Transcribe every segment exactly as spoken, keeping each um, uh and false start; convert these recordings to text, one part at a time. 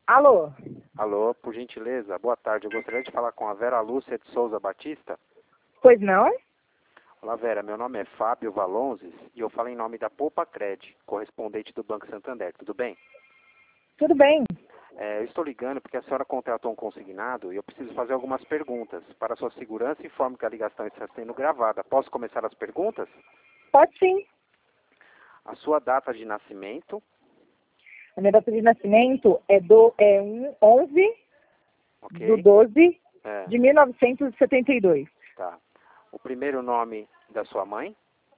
Alô? Alô, por gentileza, boa tarde. Eu gostaria de falar com a Vera Lúcia de Souza Batista. Pois não? Olá, Vera. Meu nome é Fábio Valonzes e eu falo em nome da Poupa Cred, correspondente do Banco Santander. Tudo bem? Tudo bem. É, eu estou ligando porque a senhora contratou um consignado e eu preciso fazer algumas perguntas. Para sua segurança, informo que a ligação está sendo gravada. Posso começar as perguntas? Pode sim. A sua data de nascimento, A minha data de nascimento é, do, é um onze ok? do doze É, de mil novecentos e setenta e dois. tá. O primeiro nome da sua mãe,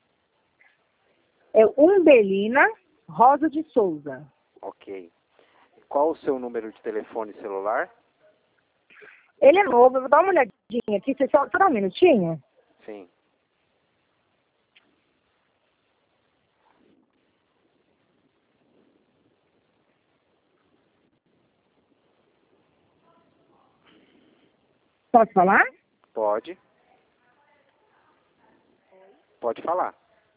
É Umbelina Rosa de Souza. ok. Qual o seu número de telefone celular? Ele é novo, eu vou dar uma olhadinha aqui. Você só, só dá um minutinho? Sim. Posso falar? Pode. Pode falar.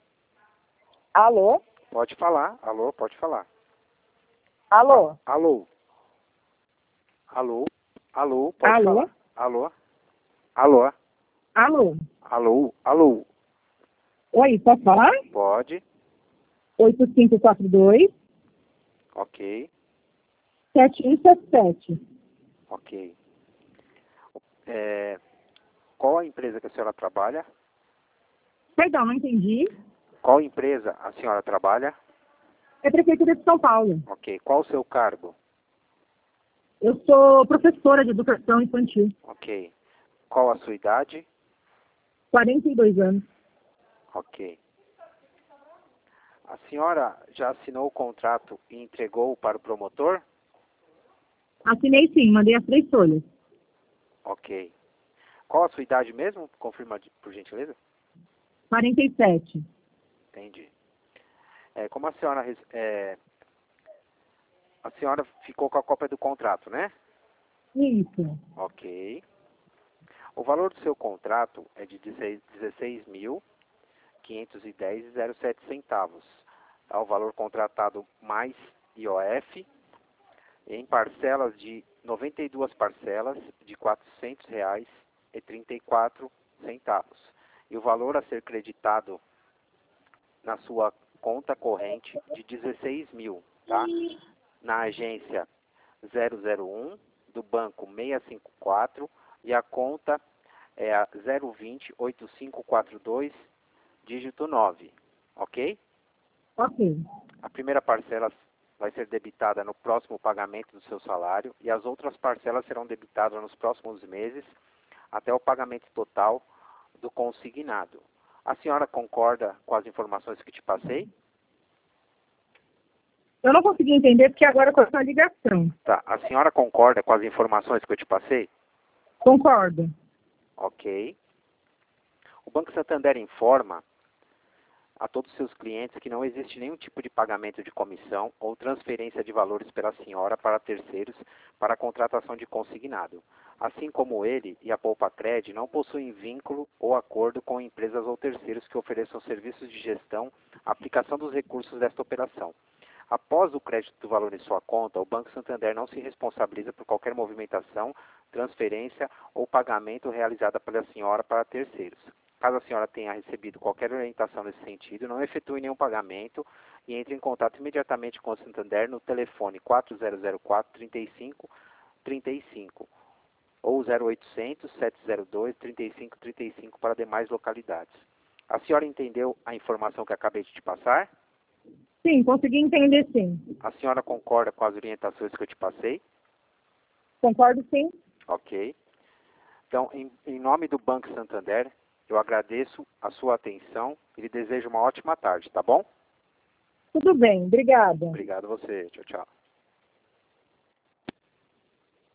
Alô? Pode falar. Alô, pode falar. Alô? Alô. Alô. Alô, pode Alô? falar. Alô. Alô. Alô? Alô. Alô. Oi, posso falar? Pode. oito cinco quatro dois, Ok. sete um sete sete. Ok. É, qual a empresa que a senhora trabalha? Perdão, não entendi. Qual empresa a senhora trabalha? É Prefeitura de São Paulo. Ok. Qual o seu cargo? Eu sou professora de educação infantil. Ok. Qual a sua idade? quarenta e dois anos. Ok. A senhora já assinou o contrato e entregou para o promotor? Assinei sim, mandei as três folhas. Ok. Qual a sua idade mesmo? Confirma, de- por gentileza. quarenta e sete. Entendi. É, como a senhora, res- é, a senhora ficou com a cópia do contrato, né? Isso. Ok. O valor do seu contrato é de dezesseis mil quinhentos e dez vírgula zero sete centavos. É o valor contratado mais I O F em parcelas de noventa e duas parcelas de quatrocentos reais e trinta e quatro centavos. E o valor a ser creditado na sua conta corrente de dezesseis mil, tá? Na agência zero zero um do banco seiscentos e cinquenta e quatro e a conta é a zero vinte oito cinco quatro dois dígito nove, ok? Ok. A primeira parcela vai ser debitada no próximo pagamento do seu salário e as outras parcelas serão debitadas nos próximos meses até o pagamento total do consignado. A senhora concorda com as informações que te passei? Eu não consegui entender porque agora cortou a ligação. Tá. A senhora concorda com as informações que eu te passei? Concordo. Ok. O Banco Santander informa a todos os seus clientes que não existe nenhum tipo de pagamento de comissão ou transferência de valores pela senhora para terceiros para a contratação de consignado. Assim como ele e a Poupa Cred não possuem vínculo ou acordo com empresas ou terceiros que ofereçam serviços de gestão, aplicação dos recursos desta operação. Após o crédito do valor em sua conta, o Banco Santander não se responsabiliza por qualquer movimentação, transferência ou pagamento realizada pela senhora para terceiros. Caso a senhora tenha recebido qualquer orientação nesse sentido, não efetue nenhum pagamento e entre em contato imediatamente com o Santander no telefone quatro zero zero quatro, trinta e cinco, trinta e cinco ou zero oitocentos, sete zero dois, trinta e cinco, trinta e cinco para demais localidades. A senhora entendeu a informação que acabei de te passar? Sim, consegui entender sim. A senhora concorda com as orientações que eu te passei? Concordo sim. Ok. Então, em, em nome do Banco Santander, eu agradeço a sua atenção e lhe desejo uma ótima tarde, tá bom? Tudo bem, obrigada. Obrigado a você. Tchau, tchau.